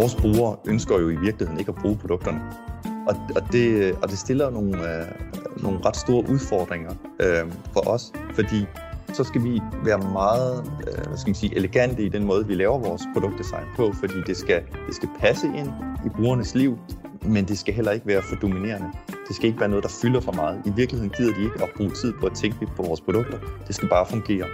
vores brugere ønsker jo i virkeligheden ikke at bruge produkterne. Og det stiller nogle ret store udfordringer for os, fordi så skal vi være meget elegante i den måde, vi laver vores produktdesign på, fordi det skal passe ind i brugernes liv, men det skal heller ikke være for dominerende. Det skal ikke være noget, der fylder for meget. I virkeligheden gider de ikke at bruge tid på at tænke på vores produkter. Det skal bare fungere.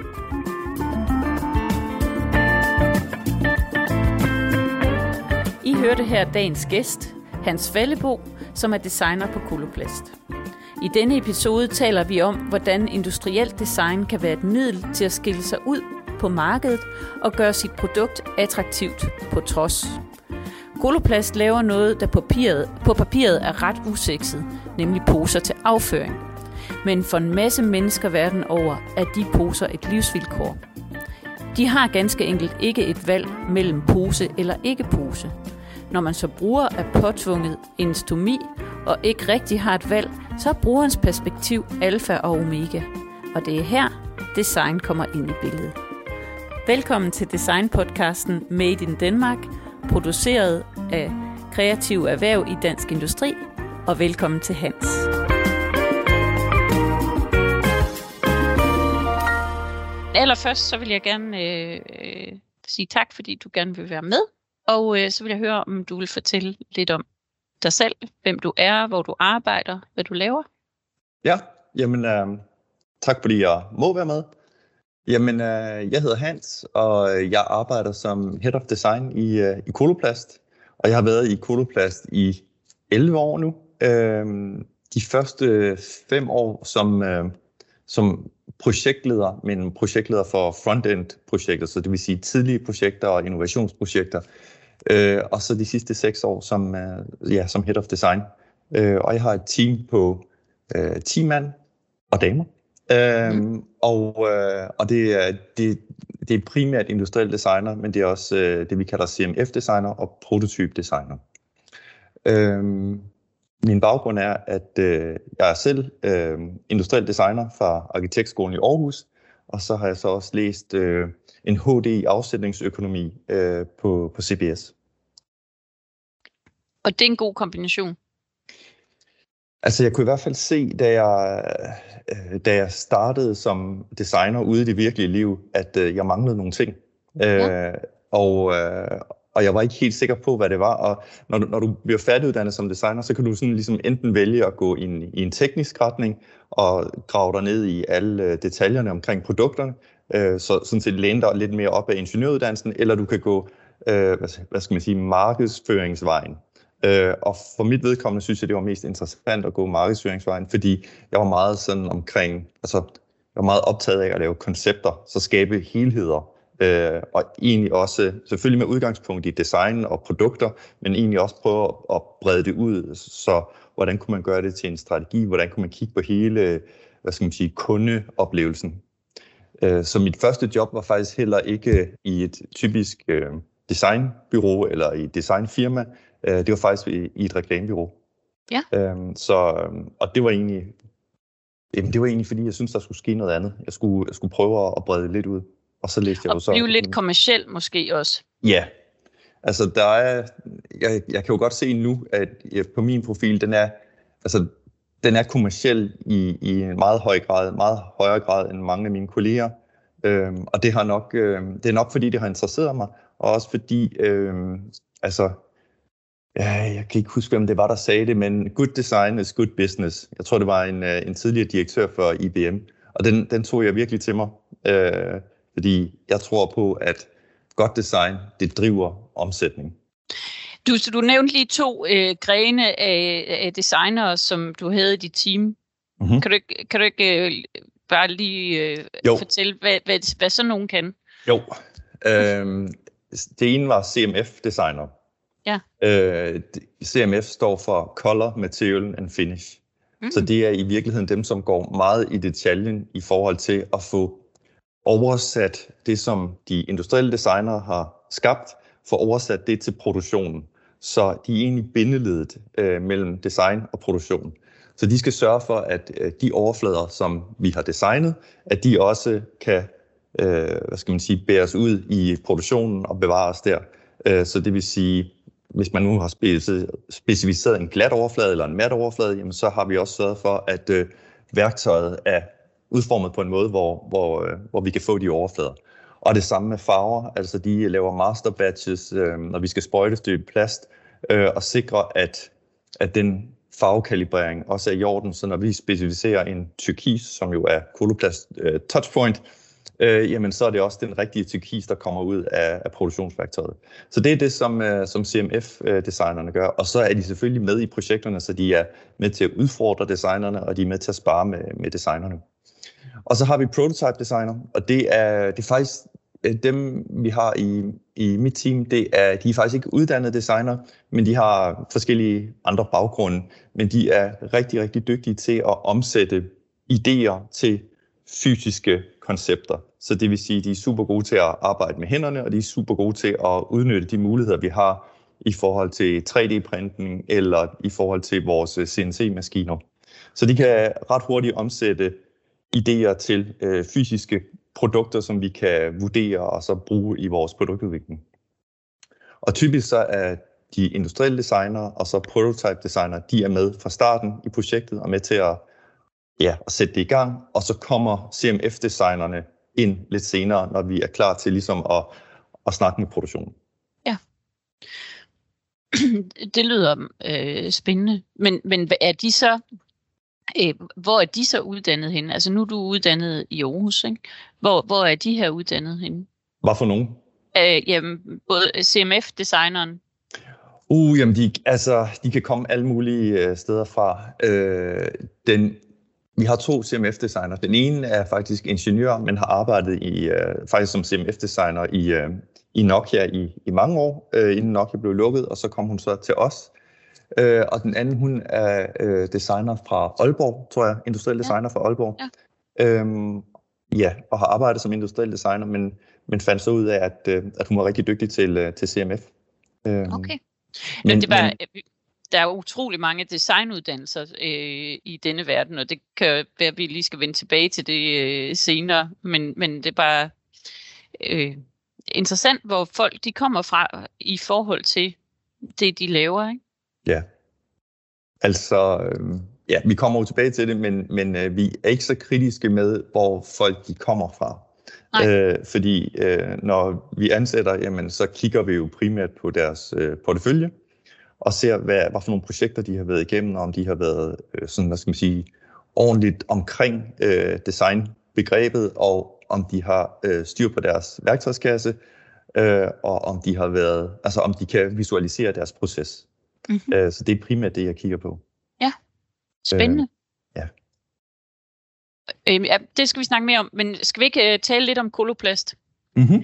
I hørte her dagens gæst, Hans Fallebo, som er designer på Coloplast. I denne episode taler vi om, hvordan industrielt design kan være et middel til at skille sig ud på markedet og gøre sit produkt attraktivt på trods. Coloplast laver noget, der på papiret er ret usekset, nemlig poser til afføring. Men for en masse mennesker verden over er de poser et livsvilkår. De har ganske enkelt ikke et valg mellem pose eller ikke pose. Når man så bruger er påtvunget en stomi og ikke rigtig har et valg, så er brugerens perspektiv alfa og omega. Og det er her, design kommer ind i billedet. Velkommen til designpodcasten Made in Denmark, produceret af Kreative Erhverv i Dansk Industri, og velkommen til Hans. Allerførst så vil jeg gerne sige tak, fordi du gerne vil være med, og så vil jeg høre, om du vil fortælle lidt om dig selv, hvem du er, hvor du arbejder, hvad du laver. Ja, jamen tak fordi jeg må være med. Jamen, jeg hedder Hans, og jeg arbejder som Head of Design i Coloplast. Og jeg har været i Coloplast i 11 år nu. De første 5 år som projektleder, men projektleder for front-end-projekter, så det vil sige tidlige projekter og innovationsprojekter. Og så de sidste 6 år som Head of Design. Og jeg har et team på 10 mand og damer. Og det er primært industrielle designer, men det er også det, vi kalder CMF-designer og prototype-designer. Min baggrund er, at jeg er selv industriel designer fra Arkitektskolen i Aarhus, og så har jeg så også læst en HD i afsætningsøkonomi på CBS. Og det er en god kombination? Altså jeg kunne i hvert fald se, da jeg startede som designer ude i det virkelige liv, at jeg manglede nogle ting. Ja. Og jeg var ikke helt sikker på, hvad det var. Og når du bliver færdiguddannet som designer, så kan du sådan ligesom enten vælge at gå i en teknisk retning og grave dig ned i alle detaljerne omkring produkterne, så sådan set læne dig lidt mere op af ingeniøruddannelsen, eller du kan gå markedsføringsvejen. Og for mit vedkommende synes jeg, det var mest interessant at gå markedsføringsvejen, fordi jeg var meget sådan omkring, jeg var meget optaget af at lave koncepter, så skabe helheder, og egentlig også, selvfølgelig med udgangspunkt i design og produkter, men egentlig også prøve at brede det ud, så hvordan kunne man gøre det til en strategi, hvordan kunne man kigge på hele, kundeoplevelsen. Så mit første job var faktisk heller ikke i et typisk designbureau eller i et designfirma. Det var faktisk i et reklamebureau. Ja. Og det var egentlig fordi jeg synes der skulle ske noget andet. Jeg skulle prøve at brede lidt ud. Og så læste jeg og blive lidt kommerciel måske også. Ja. Altså jeg kan jo godt se nu at på min profil den er kommerciel i en meget højere grad end mange af mine kolleger. Og det er nok fordi det har interesseret mig, og også fordi jeg kan ikke huske, hvem det var, der sagde det, men good design is good business. Jeg tror, det var en tidligere direktør for IBM, og den tog jeg virkelig til mig, fordi jeg tror på, at godt design, det driver omsætning. Du nævnte lige 2 grene af designere, som du havde i dit team. Mm-hmm. Kan du ikke bare lige fortælle, hvad sådan nogen kan? Jo. Det ene var CMF-designer. Ja. CMF står for Color, Material and Finish. Mm. Så det er i virkeligheden dem, som går meget i detaljen i forhold til at få oversat det, som de industrielle designere har skabt, få oversat det til produktionen. Så de er egentlig bindeledet mellem design og produktion. Så de skal sørge for, at de overflader, som vi har designet, at de også kan bæres ud i produktionen og bevares der. Så det vil sige, hvis man nu har specificeret en glat overflade eller en mat overflade, jamen så har vi også sørget for, at værktøjet er udformet på en måde, hvor vi kan få de overflader. Og det samme med farver, altså de laver master batches, når vi skal sprøjtestøbe plast, og sikre, at den farvekalibrering også er i orden, så når vi specificerer en turkis, som jo er Coloplast Touchpoint, jamen så er det også den rigtige turkis, der kommer ud af produktionsværktøjet. Så det er det, som CMF-designerne gør, og så er de selvfølgelig med i projekterne, så de er med til at udfordre designerne, og de er med til at spare med designerne. Og så har vi prototype designer, og det er faktisk dem, vi har i mit team, de er faktisk ikke uddannede designer, men de har forskellige andre baggrunde, men de er rigtig, rigtig dygtige til at omsætte idéer til fysiske koncepter. Så det vil sige, at de er super gode til at arbejde med hænderne, og de er super gode til at udnytte de muligheder, vi har i forhold til 3D-printning eller i forhold til vores CNC-maskiner. Så de kan ret hurtigt omsætte idéer til fysiske produkter, som vi kan vurdere og så bruge i vores produktudvikling. Og typisk så er de industrielle designere og så prototype designere, de er med fra starten i projektet og med til at sætte det i gang, og så kommer CMF-designerne ind lidt senere, når vi er klar til ligesom at snakke med produktionen. Ja. Det lyder spændende, men er de så hvor er de så uddannet henne? Altså nu er du uddannet i Aarhus, ikke? Hvor er de her uddannet henne? Hvad for nogen? Jamen, både CMF-designeren. Jamen de kan komme alle mulige steder fra. Vi har 2 CMF-designer. Den ene er faktisk ingeniør, men har arbejdet faktisk som CMF-designer i Nokia i mange år, inden Nokia blev lukket, og så kom hun så til os. Og den anden, hun er designer fra Aalborg, tror jeg, industriel designer fra Aalborg. Ja. Og har arbejdet som industriel designer, men fandt så ud af, at hun var rigtig dygtig til CMF. Okay. Der er jo utrolig mange designuddannelser i denne verden, og det kan være, at vi lige skal vende tilbage til det senere, men det er bare interessant, hvor folk de kommer fra i forhold til det, de laver, ikke? Ja, altså, vi kommer jo tilbage til det, men vi er ikke så kritiske med, hvor folk de kommer fra. Fordi når vi ansætter, jamen, så kigger vi jo primært på deres portefølje, og ser, hvad for nogle projekter de har været igennem, og om de har været ordentligt omkring designbegrebet, og om de har styr på deres værktøjskasse, og om de har været, altså om de kan visualisere deres proces. Mm-hmm. Så det er primært det, jeg kigger på. Ja, spændende. Ja. Det skal vi snakke mere om, men skal vi ikke tale lidt om Coloplast? Mm-hmm.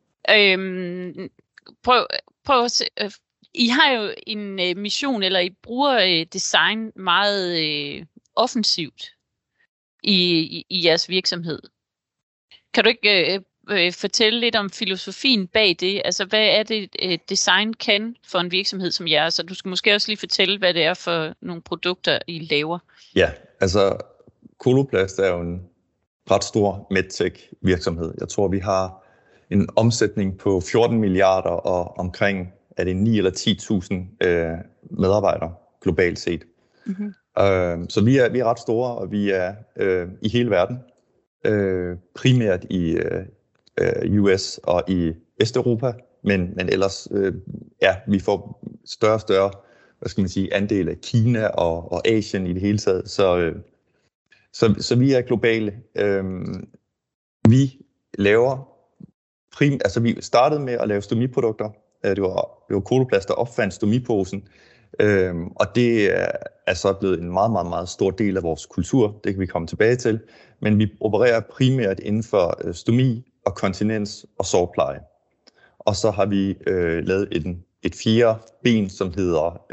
Prøv at se. I har jo en mission, eller I bruger design meget offensivt i jeres virksomhed. Kan du ikke fortælle lidt om filosofien bag det? Altså, hvad er det, design kan for en virksomhed som jeres? Så du skal måske også lige fortælle, hvad det er for nogle produkter, I laver. Ja, altså Coloplast er jo en ret stor medtech virksomhed. Jeg tror, vi har en omsætning på 14 milliarder og omkring er det 9 eller 10.000 medarbejdere globalt set. Mm-hmm. Så vi er ret store, og vi er i hele verden. Primært i US og i Vesteuropa, men ellers vi får større og større, andel af Kina og Asien i det hele taget. Så vi er globale. Vi laver vi startede med at lave stomiprodukter. Det var Coloplast, der opfandt stomiposen. Og det er så blevet en meget, meget, meget stor del af vores kultur. Det kan vi komme tilbage til. Men vi opererer primært inden for stomi og kontinens og sårpleje. Og så har vi lavet et fjerde ben, som hedder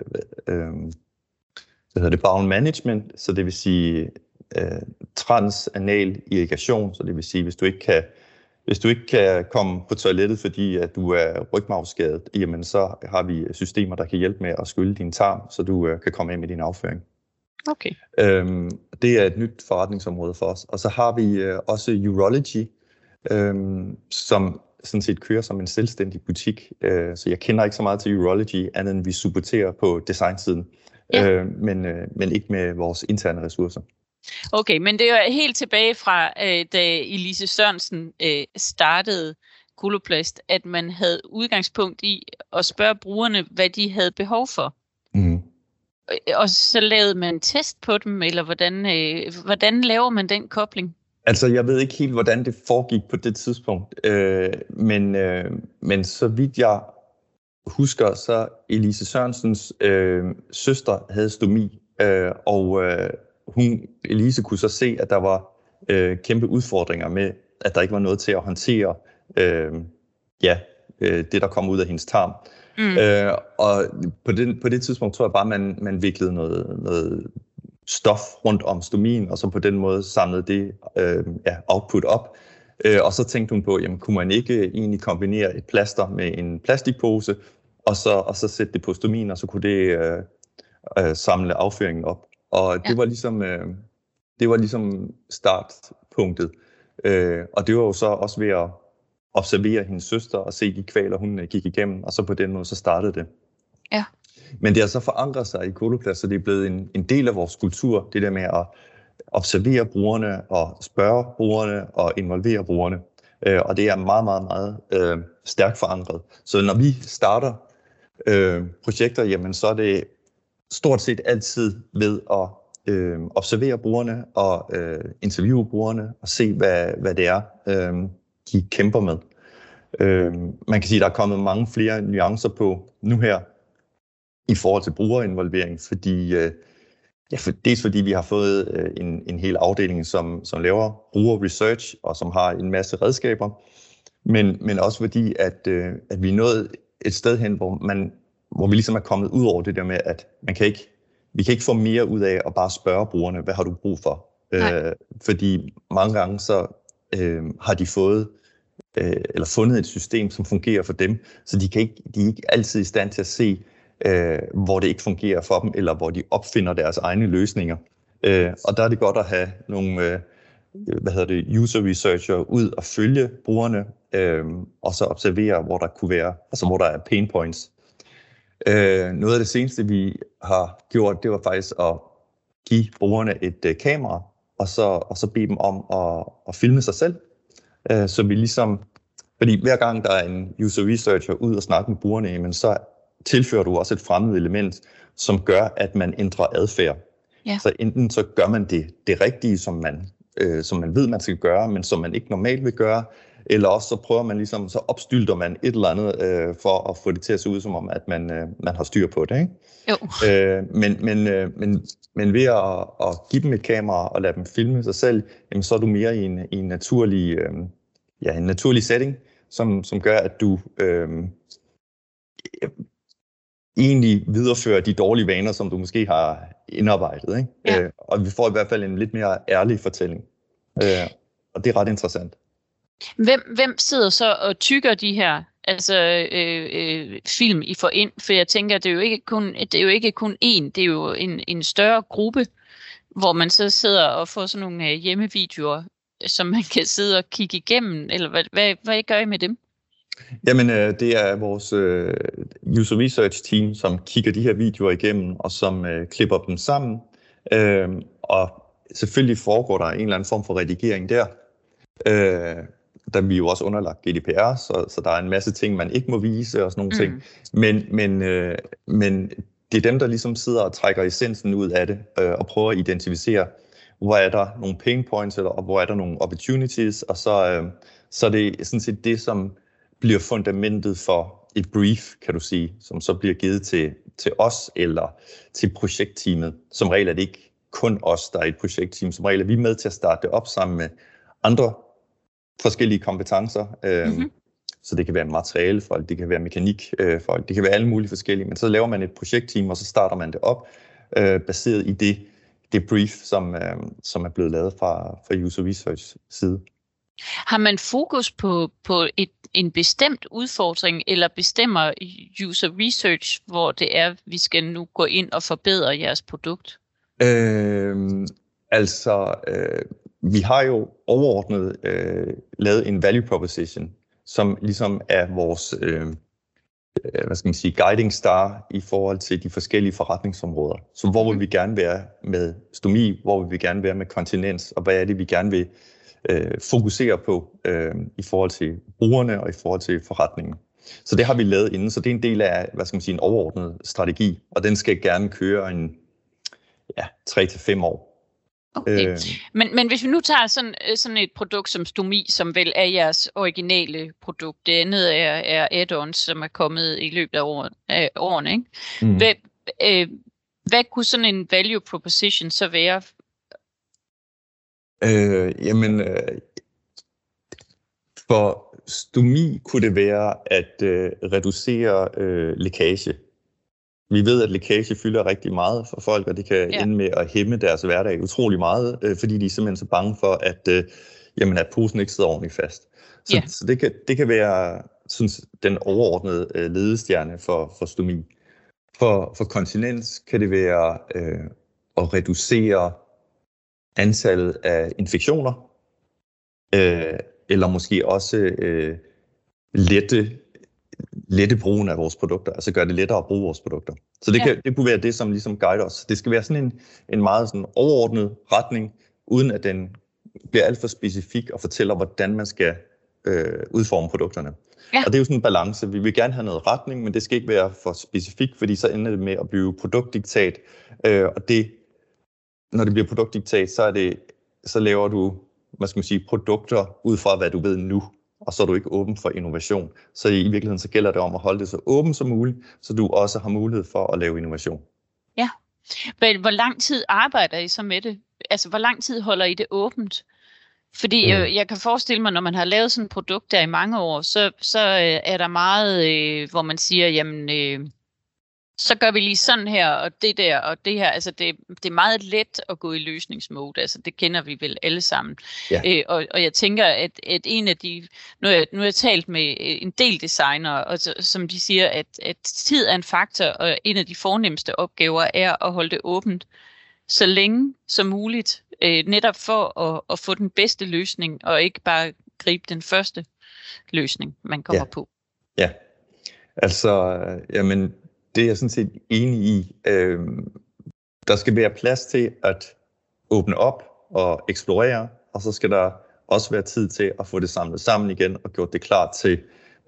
bowel management. Så det vil sige transanal irrigation. Så det vil sige, hvis du ikke kan komme på toilettet, fordi at du er rygmarvsskadet, jamen så har vi systemer, der kan hjælpe med at skylle din tarm, så du kan komme af med din afføring. Okay. Det er et nyt forretningsområde for os. Og så har vi også urology, som sådan set kører som en selvstændig butik, så jeg kender ikke så meget til Urology, andet end vi supporterer på designsiden, men ikke med vores interne ressourcer. Okay, men det er jo helt tilbage fra, da Elise Sørensen startede Coloplast, at man havde udgangspunkt i at spørge brugerne, hvad de havde behov for. Mm. Og så lavede man test på dem, eller hvordan laver man den kobling? Altså, jeg ved ikke helt, hvordan det foregik på det tidspunkt, men så vidt jeg husker, så Elise Sørensens søster havde stomi, og Elise kunne så se, at der var kæmpe udfordringer med, at der ikke var noget til at håndtere det, der kom ud af hendes tarm. Og på det tidspunkt tror jeg bare, man viklede noget stof rundt om stomien, og så på den måde samlede det output op. Og så tænkte hun på, jamen kunne man ikke egentlig kombinere et plaster med en plastikpose, og så sætte det på stomien, og så kunne det samle afføringen op. Og det var ligesom startpunktet. Og det var jo så også ved at observere hendes søster og se de kvaler, hun gik igennem, og så på den måde så startede det. Ja. Men det har så forandret sig i Coloplast, så det er blevet en del af vores kultur, det der med at observere brugerne og spørge brugerne og involvere brugerne. Og det er meget, meget, meget stærkt forandret. Så når vi starter projekter, jamen så er det stort set altid ved at observere brugerne og interviewe brugerne og se, hvad det er, de kæmper med. Man kan sige, at der er kommet mange flere nuancer på nu her i forhold til brugerinvolvering, dels fordi vi har fået en hel afdeling, som laver brugerresearch og som har en masse redskaber, men også fordi, at vi er nået et sted hen, hvor vi ligesom er kommet ud over det der med, at vi kan ikke få mere ud af at bare spørge brugerne, hvad har du brug for? Fordi mange gange så har de fået eller fundet et system, som fungerer for dem, så de er ikke altid i stand til at se, hvor det ikke fungerer for dem, eller hvor de opfinder deres egne løsninger. Og der er det godt at have nogle user researcher ud og følge brugerne, og så observere, hvor der kunne være, altså hvor der er pain points. Noget af det seneste, vi har gjort, det var faktisk at give brugerne et kamera, og så bede dem om at filme sig selv. Så vi ligesom, fordi hver gang der er en user researcher ud og snakke med brugerne, jamen så tilfører du også et fremmed element, som gør, at man ændrer adfærd. Ja. Så enten så gør man det rigtige, som man ved, man skal gøre, men som man ikke normalt vil gøre, eller også så prøver man ligesom, så opstylter man et eller andet for at få det til at se ud som om, at man har styr på det, ikke? Jo. Men ved at give dem et kamera og lade dem filme sig selv, jamen, så er du mere i en naturlig setting, som gør, at du egentlig viderefører de dårlige vaner, som du måske har indarbejdet, ikke? Ja. Og vi får i hvert fald en lidt mere ærlig fortælling. Og det er ret interessant. Hvem sidder så og tykker de her film I får ind? For jeg tænker, det er jo ikke kun én, det er jo en større gruppe, hvor man så sidder og får sådan nogle hjemmevideoer, som man kan sidde og kigge igennem, eller hvad gør I med dem? Jamen, det er vores user research team, som kigger de her videoer igennem, og som klipper dem sammen. Og selvfølgelig foregår der en eller anden form for redigering der. Der er vi jo også underlagt GDPR, så der er en masse ting, man ikke må vise og sådan nogle ting. Men det er dem, der ligesom sidder og trækker essensen ud af det, og prøver at identificere, hvor er der nogle pain points, og hvor er der nogle opportunities, og så er det sådan set det, som bliver fundamentet for et brief, kan du sige, som så bliver givet til os eller til projektteamet. Som regel er det ikke kun os, der er et projektteam. Som regel er vi med til at starte det op sammen med andre forskellige kompetencer. Så det kan være materialefolk, det kan være mekanikfolk, det kan være alle mulige forskellige. Men så laver man et projektteam, og så starter man det op, baseret i det brief, som er blevet lavet fra user research side. Har man fokus på en bestemt udfordring, eller bestemmer user research, hvor det er, vi skal nu gå ind og forbedre jeres produkt? Vi har jo overordnet lavet en value proposition, som ligesom er vores guiding star i forhold til de forskellige forretningsområder. Så hvor vil vi gerne være med stomi, hvor vil vi gerne være med kontinens, og hvad er det, vi gerne vil fokusere på i forhold til brugerne og i forhold til forretningen. Så det har vi lavet inden, så det er en del af, en overordnet strategi, og den skal gerne køre 3 til 5 år. Okay. Men hvis vi nu tager sådan et produkt som stomi, som vel er jeres originale produkt, det andet er add-ons, som er kommet i løbet af årene, ikke? Hvad kunne sådan en value proposition så være? For stomi kunne det være at reducere lækage. Vi ved, at lækage fylder rigtig meget for folk, og det kan ende med at hæmme deres hverdag utrolig meget, fordi de er simpelthen så bange for, at posen ikke sidder ordentligt fast. Så det kan være den overordnede ledestjerne for stomi. For kontinens kan det være at reducere antallet af infektioner, eller måske også lette brugen af vores produkter, altså gøre det lettere at bruge vores produkter. Så det kunne være det, som ligesom guider os. Det skal være sådan en meget sådan overordnet retning, uden at den bliver alt for specifik og fortæller, hvordan man skal udforme produkterne. Ja. Og det er jo sådan en balance. Vi vil gerne have noget retning, men det skal ikke være for specifikt, fordi så ender det med at blive produktdiktat. Og det, når det bliver produktdiktat, så laver du, produkter ud fra, hvad du ved nu, og så er du ikke åben for innovation. Så i virkeligheden så gælder det om at holde det så åben som muligt, så du også har mulighed for at lave innovation. Ja. Men hvor lang tid arbejder I så med det? Altså, hvor lang tid holder I det åbent? Fordi jeg kan forestille mig, når man har lavet sådan et produkt der i mange år, så er der meget, hvor man siger, jamen, så gør vi lige sådan her, og det der, og det her. Altså, det er meget let at gå i løsningsmode. Altså, det kender vi vel alle sammen. Ja. Og jeg tænker, at en af de... Nu har jeg talt med en del designere, og som de siger, at tid er en faktor, og en af de fornemmeste opgaver er at holde det åbent så længe som muligt. Netop for at få den bedste løsning, og ikke bare gribe den første løsning, man kommer på. Ja, altså, jamen, det er jeg sådan set enig i. Der skal være plads til at åbne op og eksplorere, og så skal der også være tid til at få det samlet sammen igen, og gjort det klar til,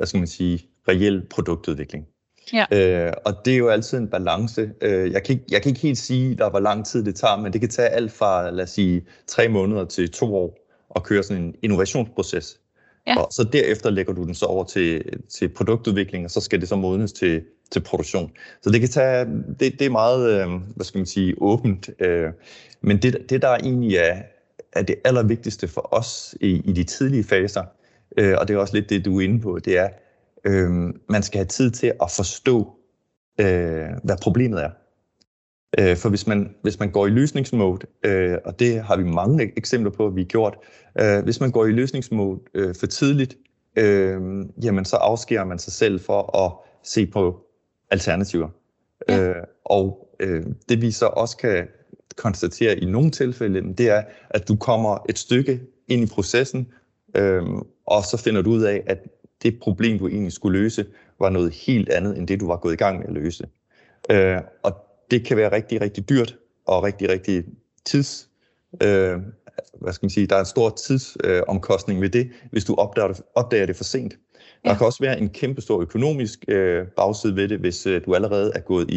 reel produktudvikling. Ja. Og det er jo altid en balance. Jeg kan ikke helt sige, hvor lang tid det tager, men det kan tage alt fra, lad os sige, 3 måneder til 2 år at køre sådan en innovationsproces. Ja. Og så derefter lægger du den så over til produktudvikling, og så skal det så modnes til produktion. Så det kan tage, det er meget, åbent. Men det der egentlig er det allervigtigste for os i de tidlige faser, og det er også lidt det, du er inde på, det er, man skal have tid til at forstå, hvad problemet er. For hvis man går i løsningsmode, og det har vi mange eksempler på, at vi har gjort, hvis man går i løsningsmode for tidligt, jamen så afskærer man sig selv for at se på alternativer. Ja. Det vi så også kan konstatere i nogle tilfælde, det er, at du kommer et stykke ind i processen, og så finder du ud af, at det problem, du egentlig skulle løse, var noget helt andet, end det, du var gået i gang med at løse. Og det kan være rigtig, rigtig dyrt, og rigtig, rigtig der er en stor tidsomkostning ved det, hvis du opdager det for sent. Der kan også være en kæmpe stor økonomisk bagside ved det, hvis du allerede er gået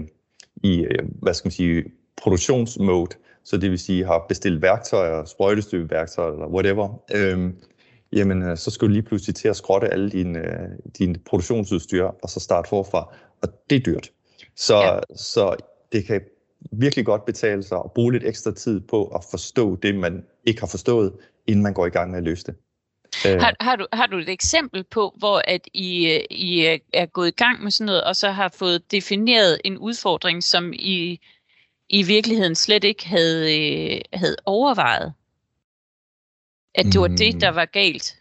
i produktionsmode, så det vil sige, har bestilt værktøjer, sprøjtestøbeværktøjer eller whatever, jamen så skal du lige pludselig til at skrotte alle dine produktionsudstyr, og så starte forfra, og det er dyrt. Så det kan virkelig godt betale sig at bruge lidt ekstra tid på at forstå det, man ikke har forstået, inden man går i gang med at løse det. Har du et eksempel på, hvor at I er gået i gang med sådan noget, og så har fået defineret en udfordring, som I virkeligheden slet ikke havde overvejet? At det var det, der var galt?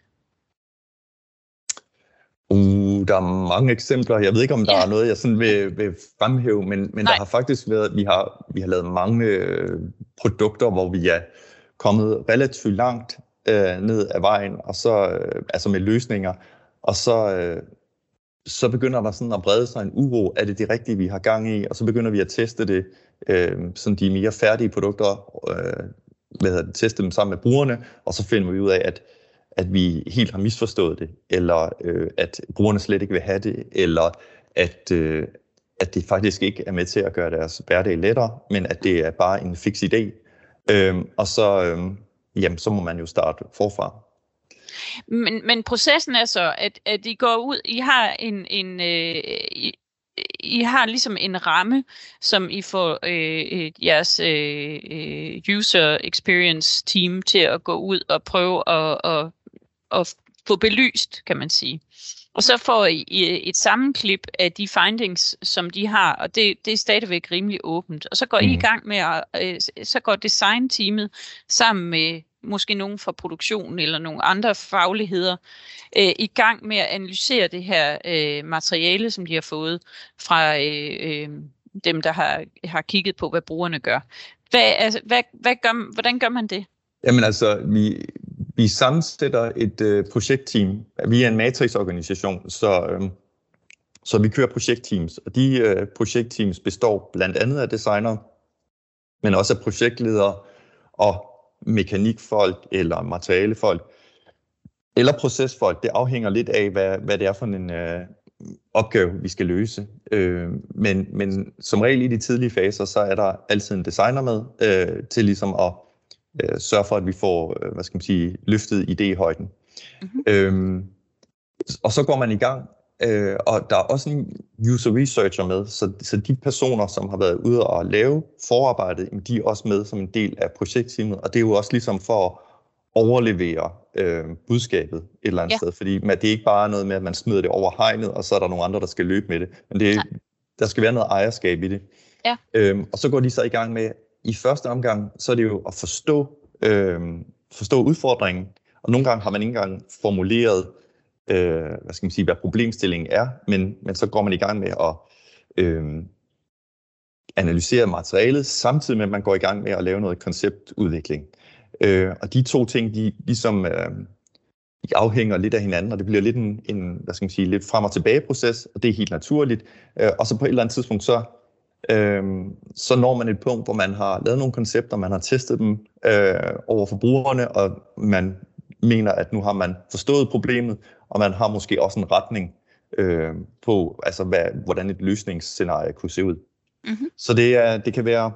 Der er mange eksempler. Jeg ved ikke, om der er noget, jeg sådan vil fremhæve, men der har faktisk været, vi har lavet mange produkter, hvor vi er kommet relativt langt ned ad vejen, og så altså med løsninger, Og så begynder der sådan at brede sig en uro. Er det rigtige, vi har gang i? Og så begynder vi at teste det, sådan de mere færdige produkter, teste dem sammen med brugerne, og så finder vi ud af, at vi helt har misforstået det, eller at brugerne slet ikke vil have det, eller at det faktisk ikke er med til at gøre deres hverdag lettere, men at det er bare en fix idé. Og så må man jo starte forfra. Men processen er så, at I går ud, I har ligesom en ramme, som I får jeres user experience team til at gå ud og prøve at få belyst, kan man sige. Og så får I et sammenklip af de findings, som de har, og det er stadigvæk rimelig åbent. Og så går I i gang med så går designteamet sammen med måske nogen fra produktionen eller nogle andre fagligheder i gang med at analysere det her materiale, som de har fået fra dem, der har kigget på, hvad brugerne gør. Hvordan gør man det? Jamen altså, vi sammensætter et projektteam. Vi er en matrixorganisation, så vi kører projektteams. Og de projektteams består blandt andet af designere, men også af projektledere og mekanikfolk eller materialefolk eller procesfolk. Det afhænger lidt af, hvad det er for en opgave, vi skal løse. Men som regel i de tidlige faser, så er der altid en designer med til ligesom at sørge for, at vi får løftet idéhøjden. Og så går man i gang, og der er også en user researcher med, så de personer, som har været ude og lave forarbejdet, de er også med som en del af projektteamet, og det er jo også ligesom for at overlevere budskabet et eller andet sted, fordi det er ikke bare noget med, at man smider det over hegnet, og så er der nogle andre, der skal løbe med det, men der skal være noget ejerskab i det. Ja. Og så går de så i gang med, i første omgang, så er det jo at forstå udfordringen, og nogle gange har man ikke engang formuleret, hvad problemstillingen er, men så går man i gang med at analysere materialet, samtidig med, at man går i gang med at lave noget konceptudvikling. Og de to ting, de afhænger lidt af hinanden, og det bliver lidt en lidt frem og tilbage proces, og det er helt naturligt. Og så på et eller andet tidspunkt, så når man et punkt, hvor man har lavet nogle koncepter, man har testet dem over for brugerne, og man mener, at nu har man forstået problemet, og man har måske også en retning på, altså hvordan et løsningsscenarie kunne se ud. Mm-hmm. Så det kan være,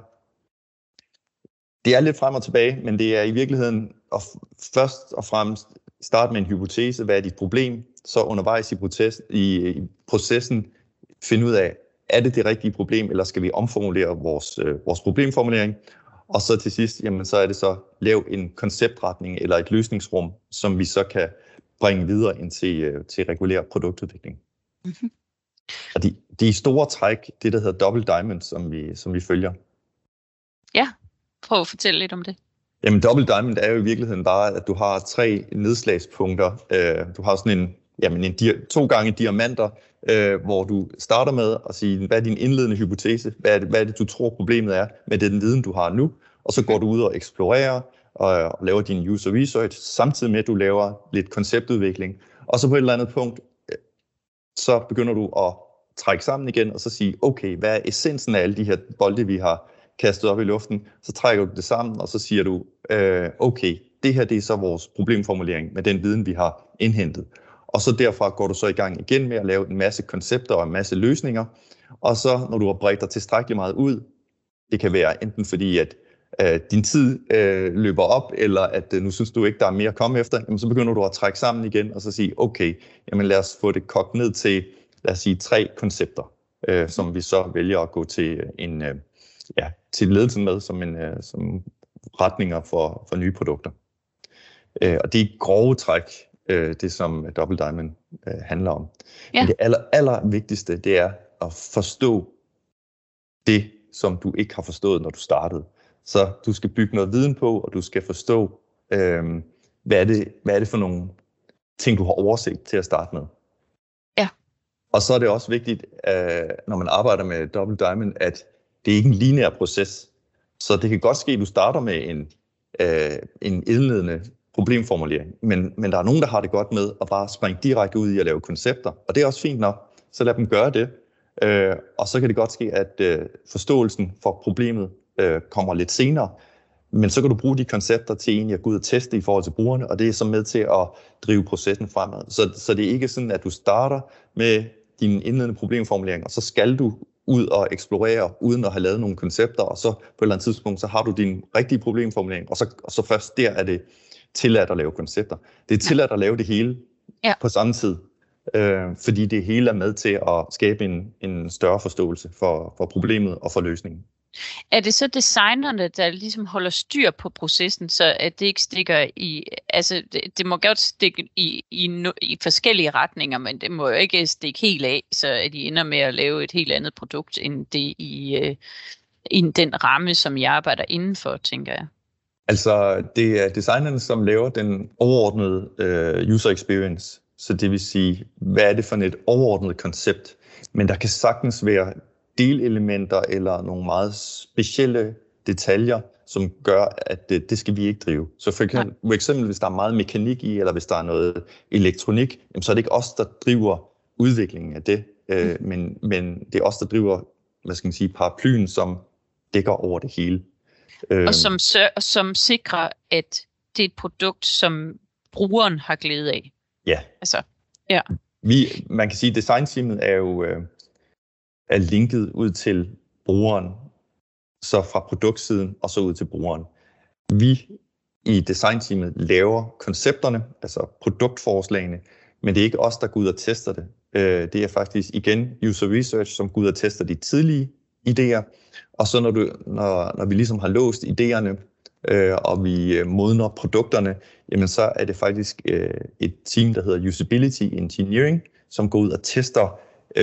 det er lidt frem og tilbage, men det er i virkeligheden at først og fremmest starte med en hypotese, hvad er dit problem, så undervejs i processen finde ud af, er det rigtige problem, eller skal vi omformulere vores problemformulering, og så til sidst, jamen så er det så lave en konceptretning eller et løsningsrum, som vi så kan bringe videre ind til regulær produktudvikling. Mm-hmm. Og det er store træk, det der hedder Double Diamond, som vi følger. Ja, prøv at fortælle lidt om det. Jamen Double Diamond er jo i virkeligheden bare, at du har 3 nedslagspunkter. Du har sådan 2 gange diamanter, hvor du starter med at sige, hvad er din indledende hypotese? Hvad er det, du tror problemet er med den viden, du har nu? Og så går du ud og eksplorerer og laver din user research, samtidig med, at du laver lidt konceptudvikling. Og så på et eller andet punkt, så begynder du at trække sammen igen, og så sige, okay, hvad er essensen af alle de her bolde, vi har kastet op i luften? Så trækker du det sammen, og så siger du, okay, det her det er så vores problemformulering med den viden, vi har indhentet. Og så derfra går du så i gang igen med at lave en masse koncepter og en masse løsninger. Og så, når du har bredt dig tilstrækkeligt meget ud, det kan være enten fordi, at din tid løber op, eller at nu synes du ikke, der er mere at komme efter, jamen, så begynder du at trække sammen igen, og så sige, okay, jamen lad os få det kogt ned til, lad os sige, 3 koncepter, som vi så vælger at gå til til ledelsen med, som retninger for nye produkter. Og det er grove træk, det som Double Diamond handler om. Ja. Men det aller vigtigste, det er at forstå det, som du ikke har forstået, når du startede. Så du skal bygge noget viden på, og du skal forstå, hvad er det for nogle ting, du har oversigt til at starte med. Ja. Og så er det også vigtigt, når man arbejder med Double Diamond, at det er ikke en lineær proces. Så det kan godt ske, at du starter med en indledende problemformulering. Men der er nogen, der har det godt med at bare springe direkte ud i at lave koncepter, og det er også fint nok, så lad dem gøre det. Og så kan det godt ske, at forståelsen for problemet kommer lidt senere, men så kan du bruge de koncepter til egentlig at gå ud og teste i forhold til brugerne, og det er så med til at drive processen fremad. Så det er ikke sådan, at du starter med dine indledende problemformuleringer, og så skal du ud og eksplorere, uden at have lavet nogle koncepter, og så på et eller andet tidspunkt, så har du din rigtige problemformulering, og så først der er det tilladt at lave koncepter. Det er tilladt at lave det hele på samme tid, fordi det hele er med til at skabe en større forståelse for problemet og for løsningen. Er det så designerne, der ligesom holder styr på processen, så at det ikke stikker i, altså det må godt stikke i forskellige retninger, men det må jo ikke stikke helt af, så at I ender med at lave et helt andet produkt, end det i den ramme, som I arbejder indenfor, tænker jeg? Altså, det er designerne, som laver den overordnede user experience, så det vil sige, hvad er det for et overordnet koncept, men der kan sagtens være delelementer eller nogle meget specielle detaljer, som gør, at det skal vi ikke drive. Så for eksempel, hvis der er meget mekanik i, eller hvis der er noget elektronik, så er det ikke os, der driver udviklingen af det, men det er os, der driver, paraplyen, som dækker over det hele. Og som sikrer, at det er et produkt, som brugeren har glæde af. Ja. Altså, ja. Man kan sige, at designteamet er jo er linket ud til brugeren, så fra produktsiden og så ud til brugeren. Vi i designteamet laver koncepterne, altså produktforslagene, men det er ikke os, der går ud og tester det. Det er faktisk igen user research, som går ud og tester de tidlige idéer, og så når vi ligesom har låst idéerne, og vi modner produkterne, jamen så er det faktisk et team, der hedder Usability Engineering, som går ud og tester,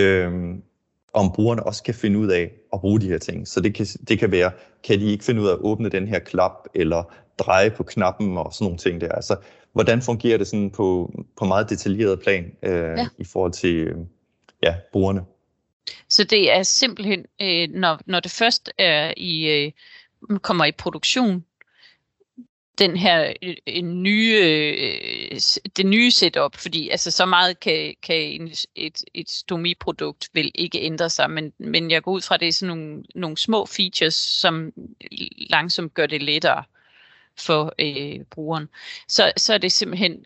om brugerne også kan finde ud af at bruge de her ting. Så det kan være, kan de ikke finde ud af at åbne den her klap, eller dreje på knappen og sådan nogle ting der. Altså, hvordan fungerer det sådan på meget detaljeret plan i forhold til brugerne? Så det er simpelthen, når det først er kommer i produktion, den her det nye setup, fordi altså så meget kan et stomiprodukt vil ikke ændre sig, men jeg går ud fra, at det er sådan nogle små features, som langsomt gør det lettere for brugeren. Så er det simpelthen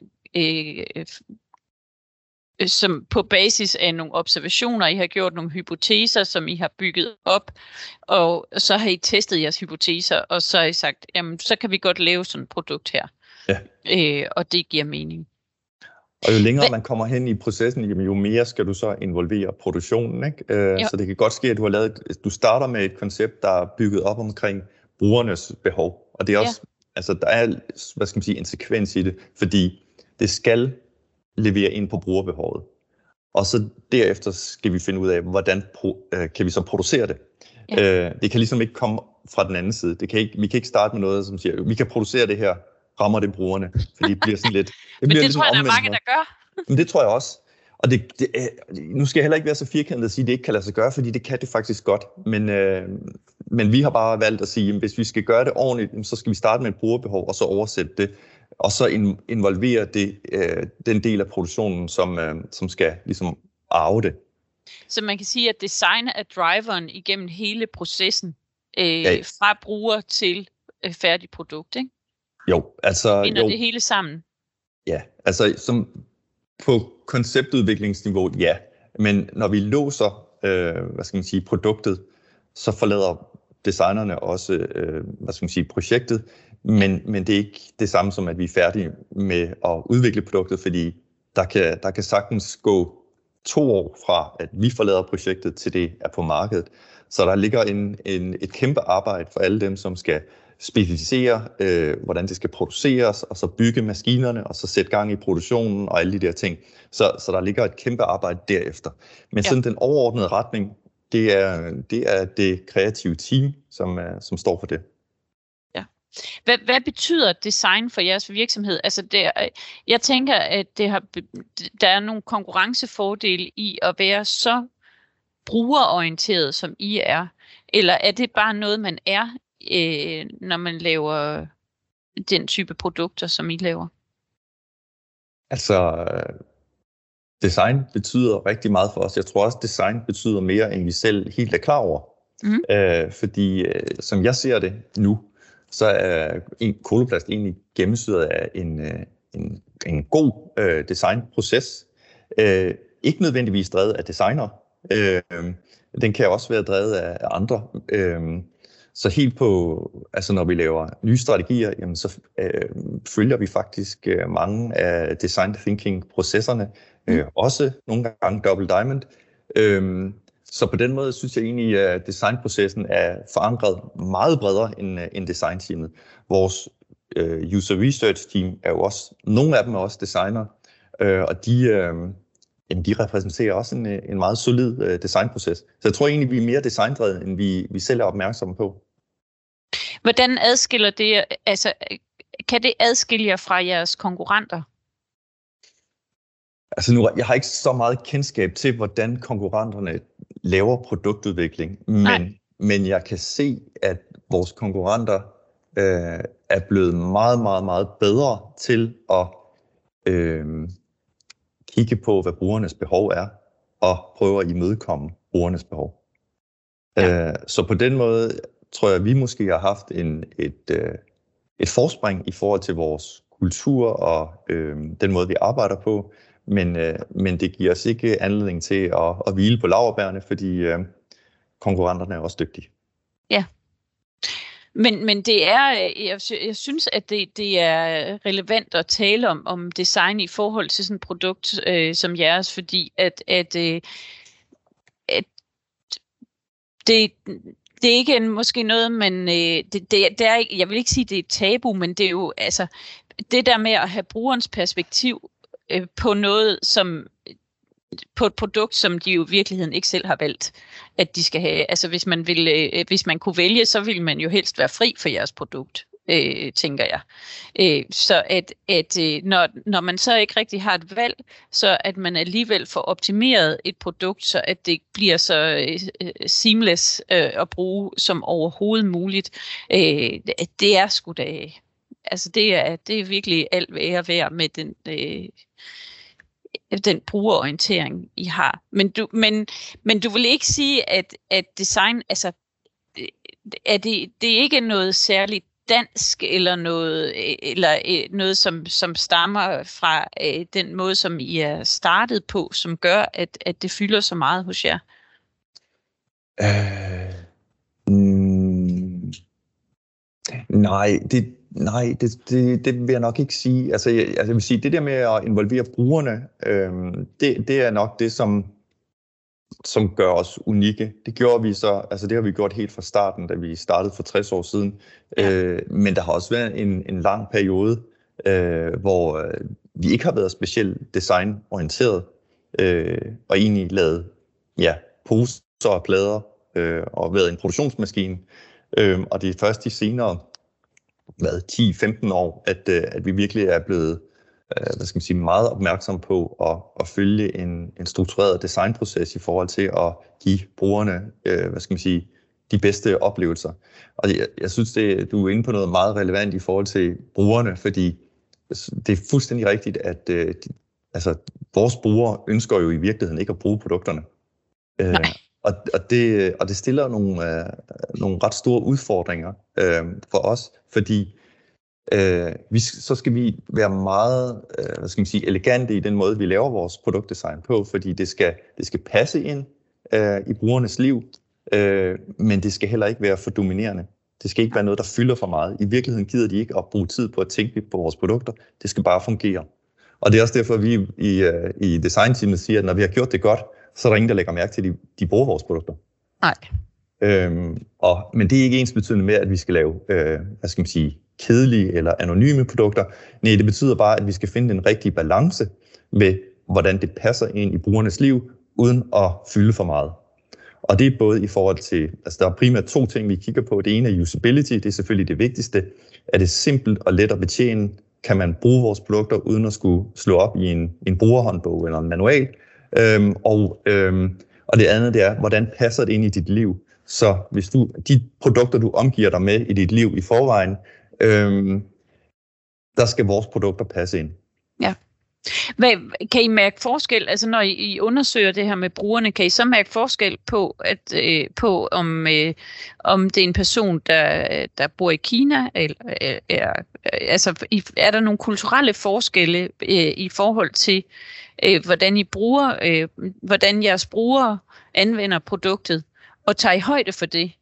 som på basis af nogle observationer, I har gjort nogle hypoteser, som I har bygget op, og så har I testet jeres hypoteser, og så har I sagt, jamen så kan vi godt lave sådan et produkt her. Ja. Og det giver mening. Og jo længere man kommer hen i processen, jo mere skal du så involvere produktionen, ikke? Så det kan godt ske, at du starter med et koncept, der er bygget op omkring brugernes behov. Og det er også, altså der er, en sekvens i det, fordi det skal levere ind på brugerbehovet. Og så derefter skal vi finde ud af, hvordan kan vi så producere det. Ja. Det kan ligesom ikke komme fra den anden side. Vi kan ikke starte med noget, som siger, vi kan producere det her, rammer det brugerne. Fordi det bliver sådan lidt... Men det tror jeg, der er mange, der gør. Men det tror jeg også. Og nu skal jeg heller ikke være så firkantet at sige, at det ikke kan lade sig gøre, fordi det kan det faktisk godt. Men vi har bare valgt at sige, at hvis vi skal gøre det ordentligt, så skal vi starte med et brugerbehov, og så oversætte det, og så involvere den del af produktionen, som skal ligesom arve det. Så man kan sige, at design er driveren igennem hele processen, fra bruger til færdig produkt, ikke? Jo, altså... Binder det hele sammen? Ja, altså som på konceptudviklingsniveau, ja. Men når vi låser, produktet, så forlader designerne også, projektet. Men det er ikke det samme som, at vi er færdige med at udvikle produktet, fordi der kan sagtens gå 2 år fra, at vi forlader projektet, til det er på markedet. Så der ligger et kæmpe arbejde for alle dem, som skal specificere, hvordan det skal produceres, og så bygge maskinerne, og så sætte gang i produktionen og alle de der ting. Så der ligger et kæmpe arbejde derefter. Men sådan den overordnede retning, det er det kreative team, som står for det. Hvad betyder design for jeres virksomhed? Altså jeg tænker, at der er nogle konkurrencefordele i at være så brugerorienteret, som I er. Eller er det bare noget, man er, når man laver den type produkter, som I laver? Altså, design betyder rigtig meget for os. Jeg tror også, design betyder mere, end vi selv helt er klar over. Fordi som jeg ser det nu, så er Coloplast egentlig gennemsyret af en god designproces. Ikke nødvendigvis drevet af designer. Den kan også være drevet af andre. Så helt på, altså når vi laver nye strategier, jamen så følger vi faktisk mange af design thinking-processerne. Også nogle gange Double Diamond. Så på den måde synes jeg egentlig, at designprocessen er forankret meget bredere end designteamet. Vores user research team er jo også, nogle af dem er også designer, og de repræsenterer også en meget solid designproces. Så jeg tror egentlig, vi er mere designdrevet, end vi selv er opmærksomme på. Hvordan adskiller det, altså kan det adskille jer fra jeres konkurrenter? Altså nu, jeg har ikke så meget kendskab til, hvordan konkurrenterne laver produktudvikling, men jeg kan se, at vores konkurrenter er blevet meget, meget, meget bedre til at kigge på, hvad brugernes behov er, og prøve at imødekomme brugernes behov. Så på den måde tror jeg, at vi måske har haft et forspring i forhold til vores kultur og den måde, vi arbejder på, men det giver os ikke anledning til at hvile på laurbærrene, fordi konkurrenterne er også dygtige. Ja. Men det er, jeg synes, at det er relevant at tale om design i forhold til sådan et produkt som jeres, fordi at det er ikke måske noget, men det er ikke, jeg vil ikke sige, det er et tabu, men det er jo altså det der med at have brugerens perspektiv på noget som på et produkt, som de jo i virkeligheden ikke selv har valgt, at de skal have. Altså hvis man kunne vælge, så ville man jo helst være fri for jeres produkt, tænker jeg. Så når man så ikke rigtig har et valg, så at man alligevel får optimeret et produkt, så at det bliver så seamless at bruge som overhovedet muligt, det er sgu da. Altså det er virkelig alt ære værd med den brugerorientering, I har. Men du vil ikke sige, at design, altså, det er ikke noget særligt dansk, eller noget som stammer fra den måde, som I er startet på, som gør, at det fylder så meget hos jer? Nej, det vil jeg nok ikke sige. Altså jeg vil sige, det der med at involvere brugerne, det er nok det, som gør os unikke. Det gjorde vi så, altså det har vi gjort helt fra starten, da vi startede for 60 år siden. Ja. Men der har også været en lang periode, hvor vi ikke har været specielt designorienteret, og egentlig lavet poser og plader, og været en produktionsmaskine. Og det er først de senere 10-15 år, at vi virkelig er blevet meget opmærksom på at følge en struktureret designproces i forhold til at give brugerne de bedste oplevelser. Og jeg synes, du er inde på noget meget relevant i forhold til brugerne, fordi det er fuldstændig rigtigt, at vores brugere ønsker jo i virkeligheden ikke at bruge produkterne. Og det stiller nogle ret store udfordringer for os, fordi så skal vi være meget elegante i den måde, vi laver vores produktdesign på, fordi det skal passe ind i brugernes liv, men det skal heller ikke være for dominerende. Det skal ikke være noget, der fylder for meget. I virkeligheden gider de ikke at bruge tid på at tænke på vores produkter. Det skal bare fungere. Og det er også derfor, at vi i designteamet siger, at når vi har gjort det godt, så er der ingen, der lægger mærke til, at de bruger vores produkter. Nej. Men det er ikke ensbetydende med, at vi skal lave kedelige eller anonyme produkter. Nej, det betyder bare, at vi skal finde den rigtige balance med, hvordan det passer ind i brugernes liv, uden at fylde for meget. Og det er både i forhold til, der er primært 2 ting, vi kigger på. Det ene er usability, det er selvfølgelig det vigtigste. Er det simpelt og let at betjene? Kan man bruge vores produkter, uden at skulle slå op i en brugerhåndbog eller en manual? Og det andet, det er, hvordan passer det ind i dit liv? Så hvis de produkter, du omgiver dig med i dit liv i forvejen, der skal vores produkter passe ind. Ja. Kan I mærke forskel, altså når I undersøger det her med brugerne, kan I så mærke forskel på, om det er en person, der bor i Kina, eller altså er der nogle kulturelle forskelle i forhold til, hvordan I bruger, hvordan jeres brugere anvender produktet, og tager I højde for det?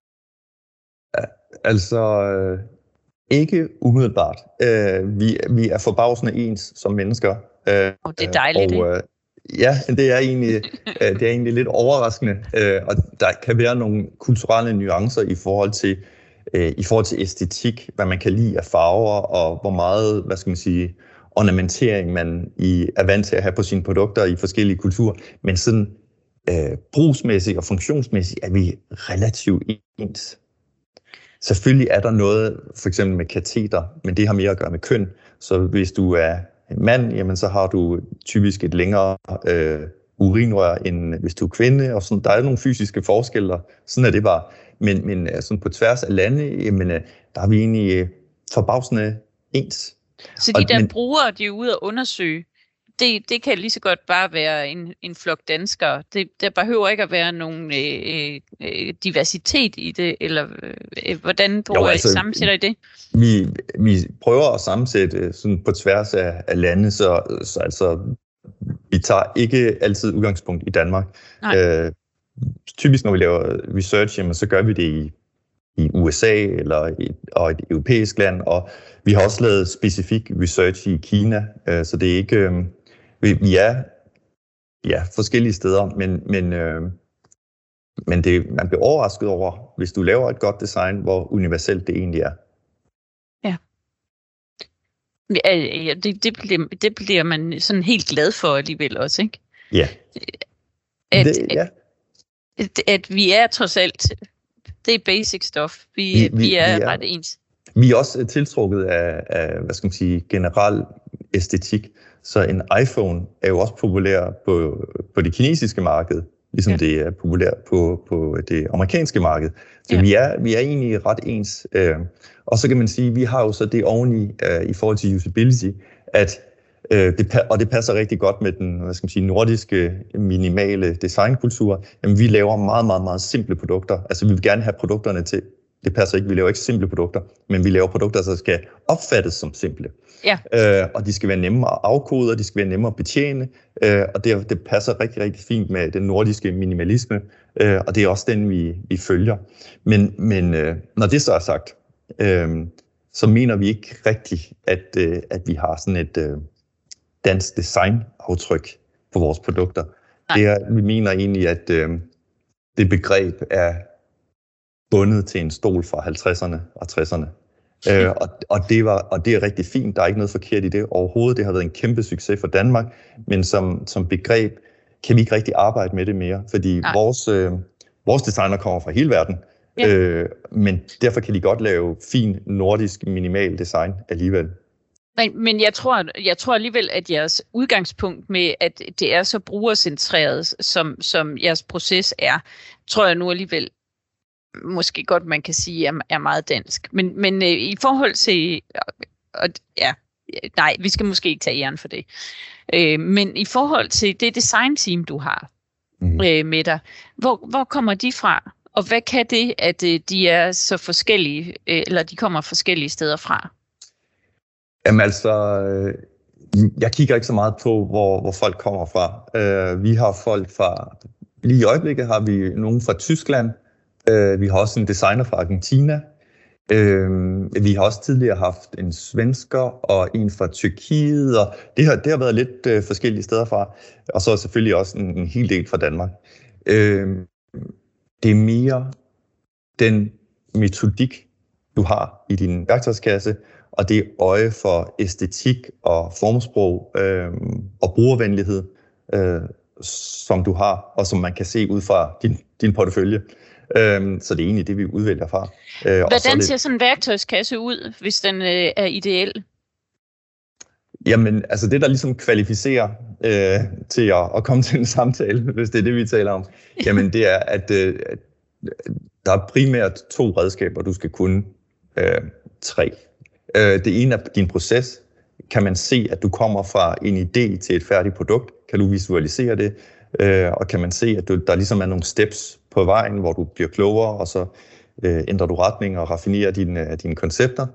Altså ikke umiddelbart. Vi er forbavsende ens som mennesker. Og det er dejligt, ikke? Ja, det er egentlig lidt overraskende, og der kan være nogle kulturelle nuancer i forhold til æstetik, hvad man kan lide af farver, og hvor meget, hvad skal man sige, ornamentering man er vant til at have på sine produkter i forskellige kulturer. Men sådan brugsmæssigt og funktionsmæssigt er vi relativt ens. Selvfølgelig er der noget, for eksempel med kateter, men det har mere at gøre med køn. Så hvis du er en mand, jamen så har du typisk et længere urinrør, end hvis du er kvinde. Og sådan, der er nogle fysiske forskelle, sådan er det bare. Men sådan på tværs af lande, jamen, der er vi egentlig forbavsende ens. Så brugere, de er ude at undersøge, det kan lige så godt bare være en flok danskere. Der behøver ikke at være nogen diversitet i det, eller hvordan sammensætter I det? Vi prøver at sammensætte sådan på tværs af lande, så altså, vi tager ikke altid udgangspunkt i Danmark. Typisk når vi laver research, jamen, så gør vi det i USA eller og et europæisk land, og vi har også lavet specifik research i Kina, så det er ikke... Vi er forskellige steder, men man bliver overrasket over, hvis du laver et godt design, hvor universelt det egentlig er. Ja, det bliver man sådan helt glad for alligevel også, ikke? Ja. At vi er trods alt, det er basic stuff. Vi er ret ens. Vi er også tiltrukket af hvad skal man sige, generel æstetik. Så en iPhone er jo også populær på det kinesiske marked, ligesom det er populært på det amerikanske marked. Så vi er egentlig ret ens. Og så kan man sige, at vi har jo så det oveni i forhold til usability, at det passer rigtig godt med den, hvad skal man sige, nordiske minimale designkultur. Jamen, vi laver meget, meget, meget simple produkter. Altså vi vil gerne have produkterne til. Det passer ikke, vi laver ikke simple produkter, men vi laver produkter, der skal opfattes som simple. Ja. Og de skal være nemmere at afkode, og de skal være nemmere at betjene, og det passer rigtig, rigtig fint med den nordiske minimalisme, og det er også den, vi følger. Men når det så er sagt, så mener vi ikke rigtigt, at vi har sådan et dansk designaftryk på vores produkter. Vi mener egentlig, at det begreb er bundet til en stol fra 50'erne og 60'erne. Og det er rigtig fint. Der er ikke noget forkert i det overhovedet. Det har været en kæmpe succes for Danmark, men som begreb kan vi ikke rigtig arbejde med det mere, fordi vores designer kommer fra hele verden, men derfor kan de godt lave fin nordisk minimal design alligevel. Men jeg tror alligevel, at jeres udgangspunkt med, at det er så brugercentreret, som jeres proces er, tror jeg nu alligevel måske godt, man kan sige, er meget dansk. Men i forhold til... nej, vi skal måske ikke tage æren for det. Men i forhold til det designteam, du har med dig, hvor kommer de fra? Og hvad kan det, at de er så forskellige, eller de kommer forskellige steder fra? Jamen altså, jeg kigger ikke så meget på, hvor folk kommer fra. Vi har folk fra... Lige i øjeblikket har vi nogen fra Tyskland. Vi har også en designer fra Argentina. Vi har også tidligere haft en svensker og en fra Tyrkiet, og det har været lidt forskellige steder fra. Og så selvfølgelig også en hel del fra Danmark. Det er mere den metodik, du har i din værktøjskasse, og det øje for æstetik og formsprog og brugervenlighed, som du har, og som man kan se ud fra din portefølje. Så det er egentlig det, vi udvælger fra. Hvordan ser sådan en værktøjskasse ud, hvis den er ideel? Jamen, altså det, der ligesom kvalificerer til at komme til en samtale, hvis det er det, vi taler om, jamen det er, at der er primært 2 redskaber, du skal kunne. 3. Det ene er din proces. Kan man se, at du kommer fra en idé til et færdigt produkt? Kan du visualisere det? Og kan man se, at der ligesom er nogle steps på vejen, hvor du bliver klogere, og så ændrer du retning og raffinerer dine koncepter?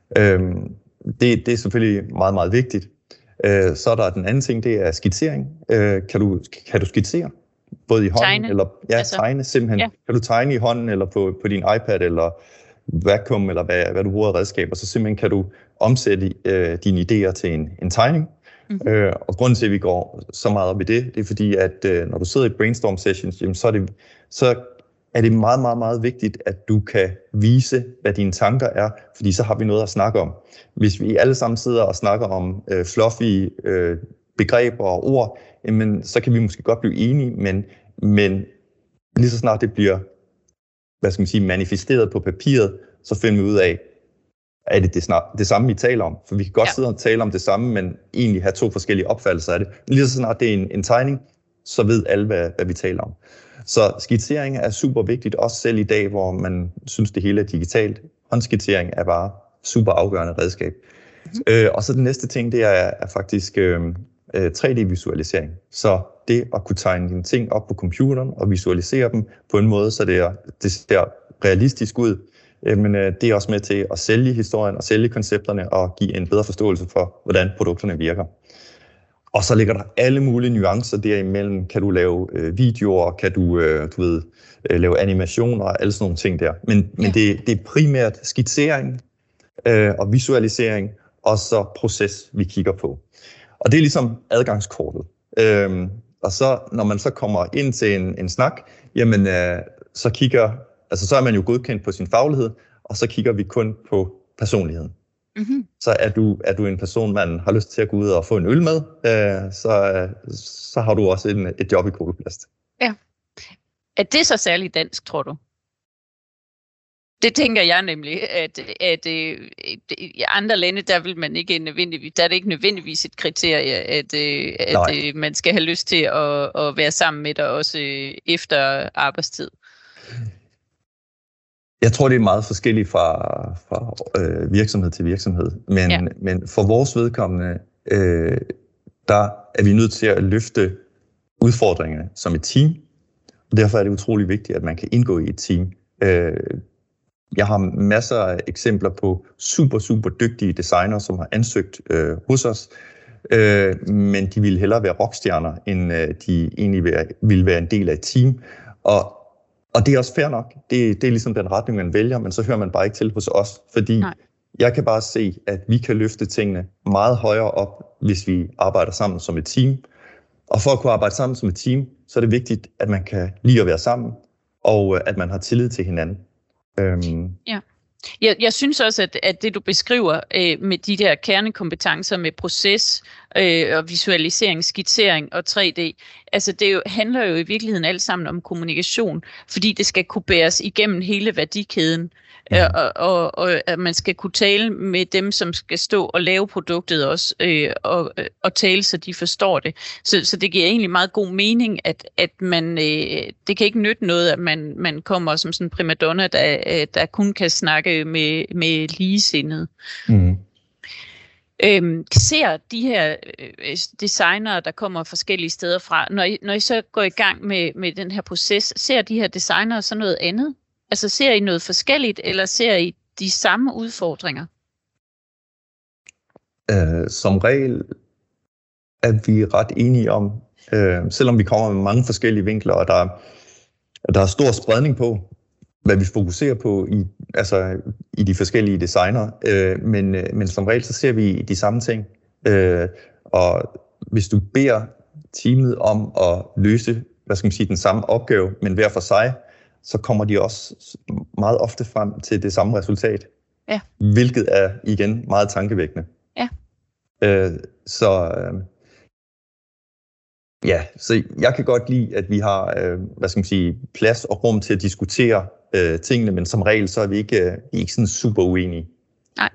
Det er selvfølgelig meget, meget vigtigt. Så er der den anden ting, det er skitsering. Kan du skitsere? Både i hånden tegne. Eller tegne simpelthen. Ja. Kan du tegne i hånden eller på din iPad eller Wacom eller hvad du bruger af redskaber, så simpelthen kan du omsætte dine idéer til en tegning. Mm-hmm. Og grunden til, at vi går så meget op i det er fordi, at når du sidder i brainstorm sessions, jamen, så er det meget, meget, meget vigtigt, at du kan vise, hvad dine tanker er, fordi så har vi noget at snakke om. Hvis vi alle sammen sidder og snakker om fluffy begreber og ord, jamen, så kan vi måske godt blive enige, men lige så snart det bliver manifesteret på papiret, så finder vi ud af, er det samme, vi taler om. For vi kan godt sidde og tale om det samme, men egentlig have to forskellige opfattelser af det. Men lige så snart det er en tegning, så ved alle, hvad vi taler om. Så skitsering er super vigtigt, også selv i dag, hvor man synes, det hele er digitalt. Håndskitsering er bare super afgørende redskab. Og så den næste ting, det er faktisk 3D-visualisering. Så det at kunne tegne dine ting op på computeren og visualisere dem på en måde, så det ser realistisk ud, men det er også med til at sælge historien og sælge koncepterne og give en bedre forståelse for, hvordan produkterne virker. Og så ligger der alle mulige nuancer derimellem. Kan du lave videoer, kan du lave animationer og alle sådan nogle ting der. Men det er primært skitsering og visualisering og så proces, vi kigger på. Og det er ligesom adgangskortet. Og så når man så kommer ind til en snak, jamen så er man jo godkendt på sin faglighed, og så kigger vi kun på personligheden. Mm-hmm. Så er du en person, man har lyst til at gå ud og få en øl med, så har du også et job i Coloplast. Ja. Er det så særligt dansk, tror du? Det tænker jeg nemlig, at i andre lande, der vil man ikke nødvendigvis, der er det ikke nødvendigvis et kriterie, at man skal have lyst til at være sammen med dig også efter arbejdstid. Jeg tror, det er meget forskelligt fra virksomhed til virksomhed, men for vores vedkommende, der er vi nødt til at løfte udfordringerne som et team, og derfor er det utrolig vigtigt, at man kan indgå i et team. Jeg har masser af eksempler på super, super dygtige designere, som har ansøgt hos os, men de ville hellere være rockstjerner, end de egentlig ville være en del af et team. Og det er også fair nok. Det er ligesom den retning, man vælger, men så hører man bare ikke til hos os, fordi jeg kan bare se, at vi kan løfte tingene meget højere op, hvis vi arbejder sammen som et team. Og for at kunne arbejde sammen som et team, så er det vigtigt, at man kan lide at være sammen, og at man har tillid til hinanden. Ja. Jeg synes også, at det du beskriver med de der kernekompetencer med proces og visualisering, skitsering og 3D, altså det handler jo i virkeligheden alt sammen om kommunikation, fordi det skal kunne bæres igennem hele værdikæden, og at man skal kunne tale med dem, som skal stå og lave produktet også, og tale, så de forstår det. Så det giver egentlig meget god mening, at man, det kan ikke nytte noget, at man kommer som sådan en primadonna, der kun kan snakke med ligesindede. Mm. Ser de her designere, der kommer forskellige steder fra, når I så går i gang med den her proces, ser de her designere så noget andet? Altså ser I noget forskelligt, eller ser I de samme udfordringer? Som regel er vi ret enige om, selvom vi kommer med mange forskellige vinkler, og der er stor spredning på, hvad vi fokuserer på i de forskellige designer, men som regel så ser vi de samme ting. Og hvis du beder teamet om at løse, den samme opgave, men hver for sig, så kommer de også meget ofte frem til det samme resultat. Ja. Hvilket er igen meget tankevækkende. Ja. Så jeg kan godt lide, at vi har plads og rum til at diskutere tingene, men som regel så er vi ikke sådan super uenige. Nej.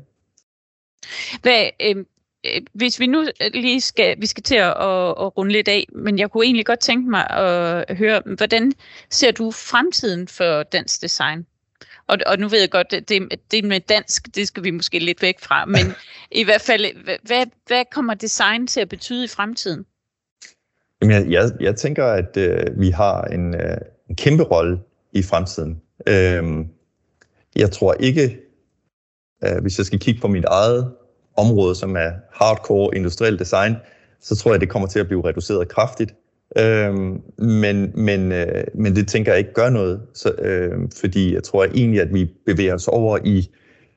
Hvis vi nu lige skal til at runde lidt af, men jeg kunne egentlig godt tænke mig at høre, hvordan ser du fremtiden for dansk design? Og nu ved jeg godt, det med dansk, det skal vi måske lidt væk fra, men i hvert fald, hvad kommer design til at betyde i fremtiden? Jamen, jeg tænker, at vi har en kæmpe rolle i fremtiden. Jeg tror ikke, hvis jeg skal kigge på mit eget område, som er hardcore industriel design, så tror jeg, det kommer til at blive reduceret kraftigt. Men det tænker jeg ikke gør noget, fordi jeg tror egentlig, at vi bevæger os over i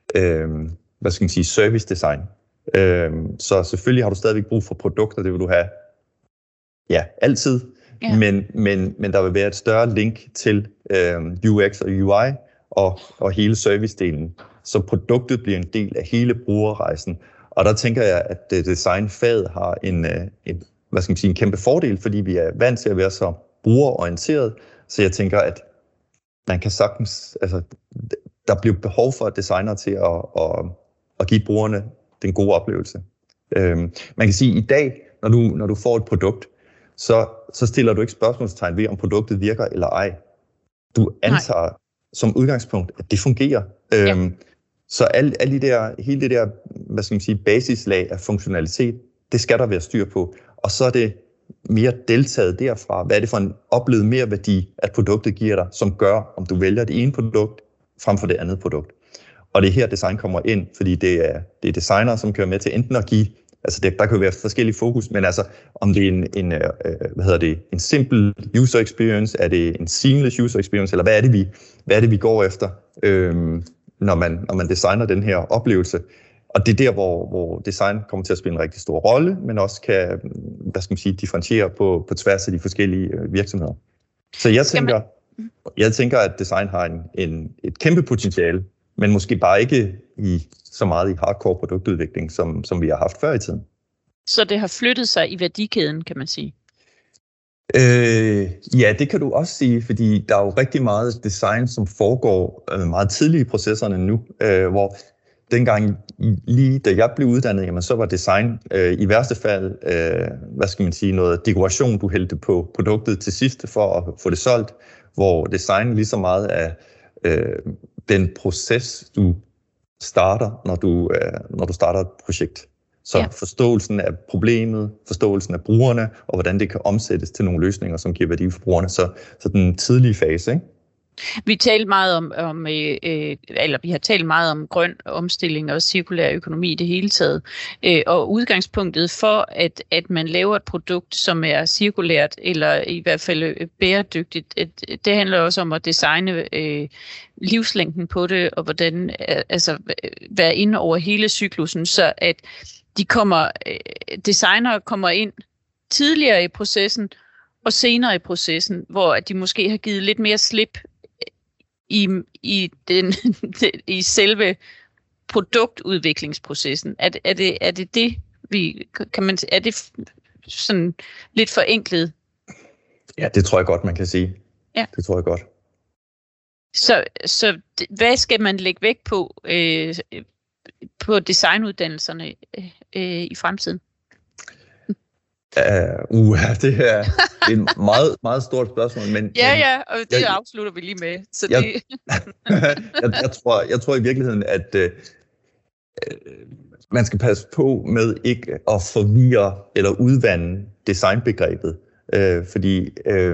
service design. Så selvfølgelig har du stadigvæk brug for produkter, det vil du have altid, men der vil være et større link til UX og UI og hele servicedelen, så produktet bliver en del af hele brugerrejsen. Og der tænker jeg, at designfaget har en kæmpe fordel, fordi vi er vant til at være så brugerorienteret, så jeg tænker, at man kan sagtens, der bliver behov for designer til at give brugerne den gode oplevelse. Man kan sige, at i dag, når du får et produkt, så stiller du ikke spørgsmålstegn ved, om produktet virker eller ej. Du antager som udgangspunkt, at det fungerer. Så hele det der, basislag af funktionalitet, det skal der være styr på. Og så er det mere deltaget derfra. Hvad er det for en oplevet merværdi, at produktet giver dig, som gør, om du vælger det ene produkt frem for det andet produkt. Og det er her, design kommer ind, fordi det er designer, som kører med til enten at give, der kan jo være forskellige fokus, men om det er en simpel user experience, er det en seamless user experience, eller hvad er det, vi går efter, når man designer den her oplevelse. Og det er der, hvor design kommer til at spille en rigtig stor rolle, men også kan, differentiere på tværs af de forskellige virksomheder. Så jeg tænker, at design har et kæmpe potentiale, men måske bare ikke så meget i hardcore produktudvikling, som vi har haft før i tiden. Så det har flyttet sig i værdikæden, kan man sige? Ja, det kan du også sige, fordi der er jo rigtig meget design, som foregår meget tidligt i processerne nu, hvor dengang, lige da jeg blev uddannet, jamen, så var design i værste fald, noget dekoration, du hældte på produktet til sidst for at få det solgt, hvor design lige så meget af den proces, du starter, når du starter et projekt. Så forståelsen af problemet, forståelsen af brugerne, og hvordan det kan omsættes til nogle løsninger, som giver værdi for brugerne. Så den tidlige fase, ikke? Vi har talt meget om grøn omstilling og cirkulær økonomi i det hele taget. Og udgangspunktet for, at man laver et produkt, som er cirkulært eller i hvert fald bæredygtigt, det handler også om at designe livslængden på det, og hvordan være inde over hele cyklusen, så at designere kommer ind tidligere i processen og senere i processen, hvor de måske har givet lidt mere slip i selve produktudviklingsprocessen. Er det sådan lidt forenklet? Ja, det tror jeg godt, man kan sige. Ja. Det tror jeg godt. Så hvad skal man lægge vægt på designuddannelserne i fremtiden? Det er et meget, meget stort spørgsmål. Men og det afslutter vi lige med. Så jeg tror i virkeligheden, at man skal passe på med ikke at forvirre eller udvande designbegrebet. Fordi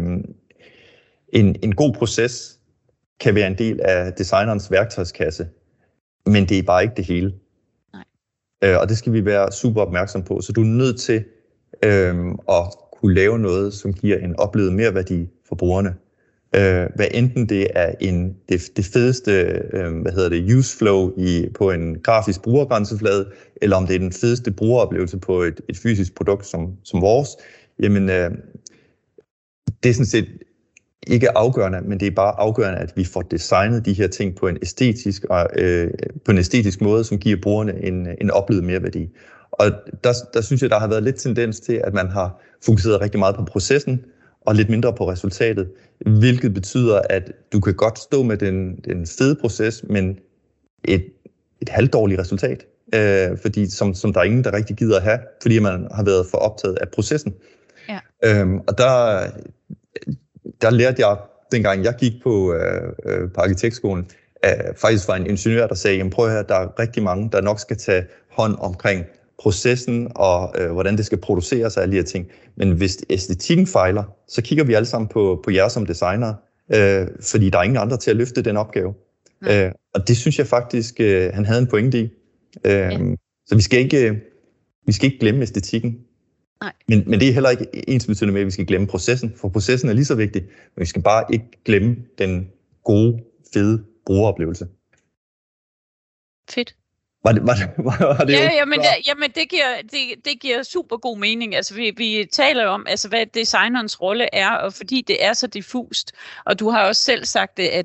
en god proces kan være en del af designerens værktøjskasse, men det er bare ikke det hele. Nej. Og det skal vi være super opmærksom på. Så du er nødt til at kunne lave noget, som giver en oplevet merværdi for brugerne. Hvad enten det er det fedeste useflow på en grafisk brugergrænseflade, eller om det er den fedeste brugeroplevelse på et fysisk produkt som vores, jamen det er sådan set ikke afgørende, men det er bare afgørende, at vi får designet de her ting på en æstetisk måde, som giver brugerne en oplevet merværdi. Og der synes jeg, der har været lidt tendens til, at man har fokuseret rigtig meget på processen, og lidt mindre på resultatet, hvilket betyder, at du kan godt stå med den fede proces, men et halvdårligt resultat, fordi som der er ingen, der rigtig gider at have, fordi man har været for optaget af processen. Ja. Og der lærte jeg, dengang jeg gik på arkitektskolen, faktisk var en ingeniør, der sagde, jamen prøv at høre, der er rigtig mange, der nok skal tage hånd omkring processen og hvordan det skal produceres og alle de her ting. Men hvis æstetikken fejler, så kigger vi alle sammen på jer som designere, fordi der er ingen andre til at løfte den opgave. Og det synes jeg faktisk, han havde en pointe i. Så vi skal ikke glemme æstetikken. Nej. Men det er heller ikke ensbetydende med, at vi skal glemme processen, for processen er lige så vigtig, men vi skal bare ikke glemme den gode, fede brugeroplevelse. Fedt. Var det jamen det giver super god mening. Altså vi taler om, altså hvad designerens rolle er, og fordi det er så diffust, og du har også selv sagt det,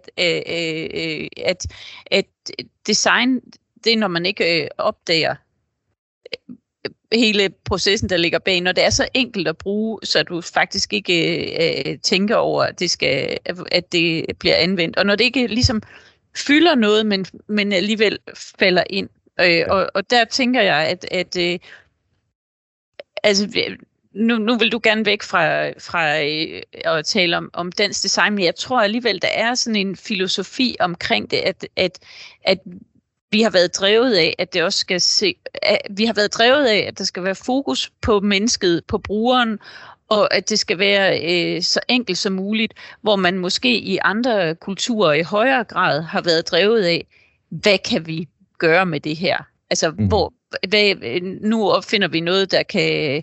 at design, det er når man ikke opdager hele processen, der ligger bag, når det er så enkelt at bruge, så du faktisk ikke tænker over, at det bliver anvendt, og når det ikke ligesom fylder noget, men alligevel falder ind. Og der tænker jeg, at altså, nu vil du gerne væk fra at tale om dansk design, men jeg tror alligevel, der er sådan en filosofi omkring det, at vi har været drevet af, at det også skal vi har været drevet af, at der skal være fokus på mennesket, på brugeren, og at det skal være så enkelt som muligt, hvor man måske i andre kulturer i højere grad har været drevet af, hvad kan vi gøre med det her? Altså, nu opfinder vi noget, der kan...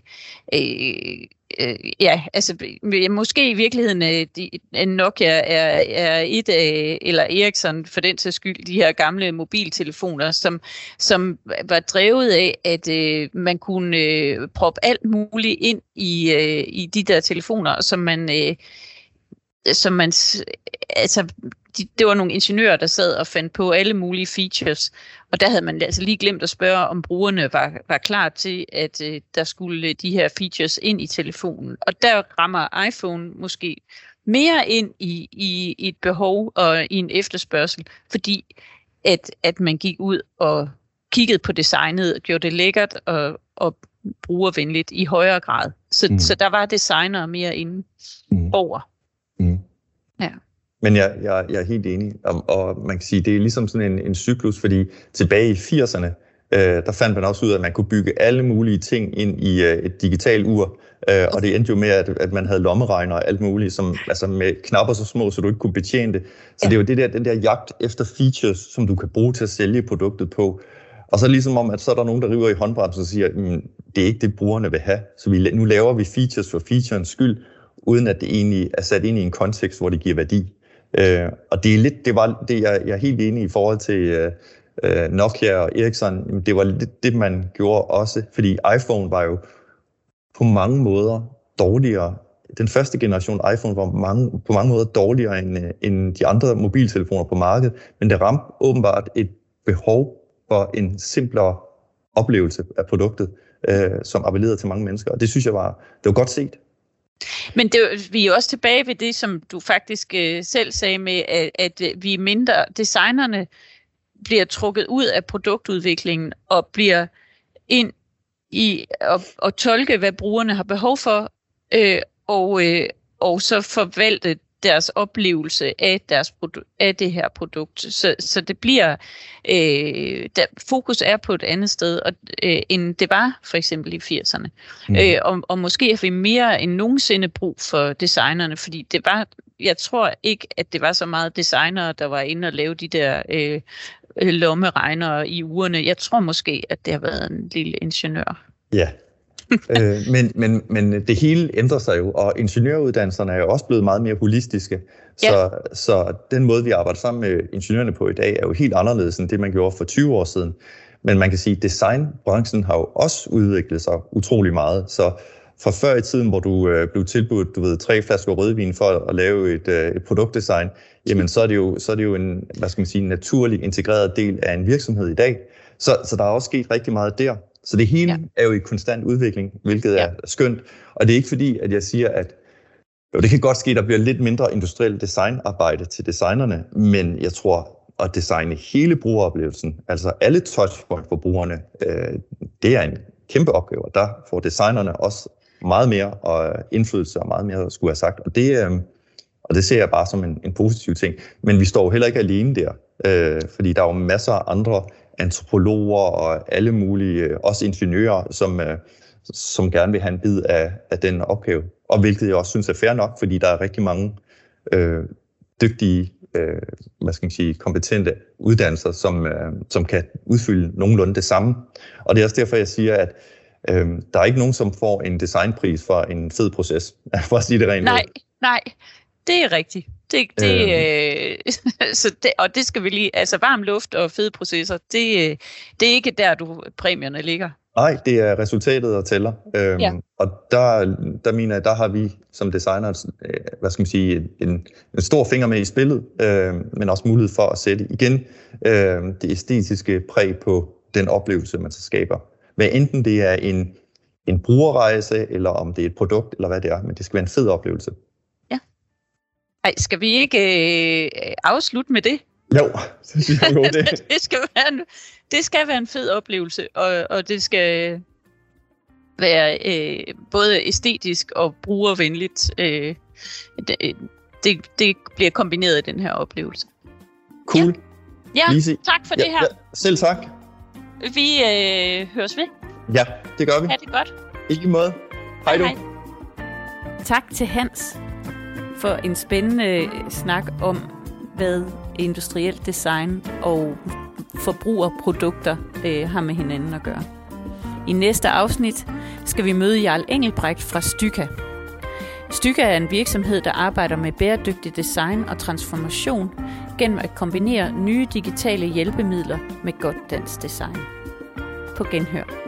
måske i virkeligheden Nokia er et af, eller Ericsson for den sags skyld, de her gamle mobiltelefoner, som var drevet af, at man kunne proppe alt muligt ind i de der telefoner, det var nogle ingeniører, der sad og fandt på alle mulige features, og der havde man altså lige glemt at spørge, om brugerne var klar til, at der skulle de her features ind i telefonen. Og der rammer iPhone måske mere ind i et behov og i en efterspørgsel, fordi at man gik ud og kiggede på designet, gjorde det lækkert og brugervenligt i højere grad. Så der var designere mere inde over. Ja. Men jeg er helt enig, og man kan sige, det er ligesom sådan en cyklus, fordi tilbage i 80'erne, der fandt man også ud af, at man kunne bygge alle mulige ting ind i et digitalt ur, og det endte jo med, at man havde lommeregner og alt muligt, som, altså med knapper så små, så du ikke kunne betjene det. Så det er jo den der jagt efter features, som du kan bruge til at sælge produktet på. Og så ligesom om, at så er der nogen, der river i håndbremsen og siger, det er ikke det, brugerne vil have, så nu laver vi features for featurens skyld, uden at det egentlig er sat ind i en kontekst, hvor det giver værdi. Og det var det, jeg er helt enig i forhold til Nokia og Ericsson. Det var lidt det, man gjorde også, fordi iPhone var jo på mange måder dårligere. Den første generation iPhone var på mange måder dårligere end de andre mobiltelefoner på markedet, men det ramte åbenbart et behov for en simplere oplevelse af produktet, som appellerede til mange mennesker. Og det synes jeg det var godt set. Men vi er også tilbage ved det, som du faktisk selv sagde med, at vi er mindre, designerne bliver trukket ud af produktudviklingen og bliver ind i at tolke, hvad brugerne har behov for, og så forvalte deres oplevelse af det her produkt. Så det bliver, fokus er på et andet sted, end det var for eksempel i 80'erne. Og måske har vi mere end nogensinde brug for designerne, fordi jeg tror ikke, at det var så meget designere, der var inde og lave de der lommeregnere i ugerne. Jeg tror måske, at det har været en lille ingeniør. Ja. Men det hele ændrer sig jo, og ingeniøruddannelserne er jo også blevet meget mere holistiske. Så den måde, vi arbejder sammen med ingeniørerne på i dag, er jo helt anderledes end det, man gjorde for 20 år siden. Men man kan sige, at designbranchen har jo også udviklet sig utrolig meget. Så fra før i tiden, hvor du blev tilbudt 3 flasker rødvin for at lave et produktdesign, jamen så er det jo en, naturlig integreret del af en virksomhed i dag. Så der er også sket rigtig meget der. Så det hele er jo i konstant udvikling, hvilket er skønt. Og det er ikke fordi, at jeg siger, at det kan godt ske, at der bliver lidt mindre industrielt designarbejde til designerne, men jeg tror, at designe hele brugeroplevelsen, altså alle touchpoint for brugerne, det er en kæmpe opgave. Og der får designerne også meget mere indflydelse og meget mere at skulle have sagt. Og Og det ser jeg bare som en positiv ting. Men vi står jo heller ikke alene der, fordi der er jo masser af andre antropologer og alle mulige, også ingeniører, som gerne vil have en bid af den opgave. Og hvilket jeg også synes er fair nok, fordi der er rigtig mange dygtige, kompetente uddannelser, som kan udfylde nogenlunde det samme. Og det er også derfor, jeg siger, at der er ikke nogen, som får en designpris for en fed proces, for at sige det rent. Nej, det er rigtigt. Og det skal vi lige, altså varm luft og fede processer, det er ikke der, præmierne ligger. Nej, det er resultatet, der tæller. Og der mener jeg, der har vi som designer, en stor finger med i spillet, men også mulighed for at sætte igen det æstetiske præg på den oplevelse, man så skaber. Hvad enten det er en brugerrejse, eller om det er et produkt, eller hvad det er, men det skal være en fed oplevelse. Ja. Ej, skal vi ikke afslutte med det? Jo, det synes jeg jo det. Det skal være en fed oplevelse, og det skal være både æstetisk og brugervenligt. Det bliver kombineret i den her oplevelse. Cool. Ja, tak for det her. Ja, selv tak. Vi høres ved. Ja, det gør vi. Ha' det godt. I lige måde. Hej du. Tak til Hans for en spændende snak om, hvad industrielt design og forbrugerprodukter har med hinanden at gøre. I næste afsnit skal vi møde Jarl Engelbrecht fra Styka. Styka er en virksomhed, der arbejder med bæredygtig design og transformation gennem at kombinere nye digitale hjælpemidler med godt dansk design. På genhør.